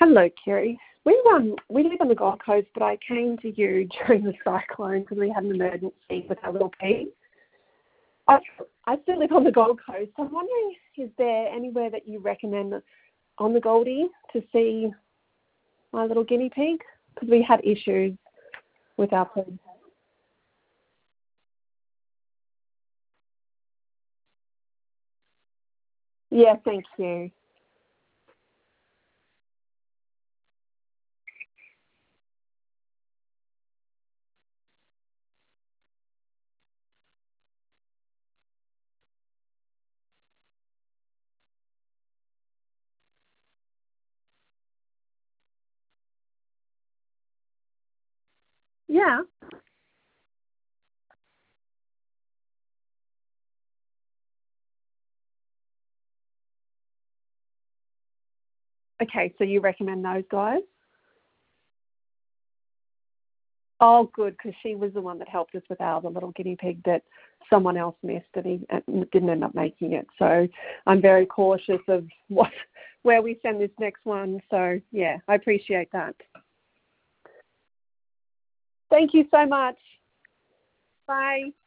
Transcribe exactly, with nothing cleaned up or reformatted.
Hello, Kerry. We um we live on the Gold Coast, but I came to you during the cyclone because we had an emergency with our little pig. I I still live on the Gold Coast. I'm wondering, is there anywhere that you recommend on the Goldie to see my little guinea pig? Because we had issues with our pig. Yeah, thank you. Yeah. Okay, so you recommend those guys? Oh, good, because she was the one that helped us with our the little guinea pig that someone else missed and he uh, didn't end up making it. So I'm very cautious of what where we send this next one. So, yeah, I appreciate that. Thank you so much. Bye.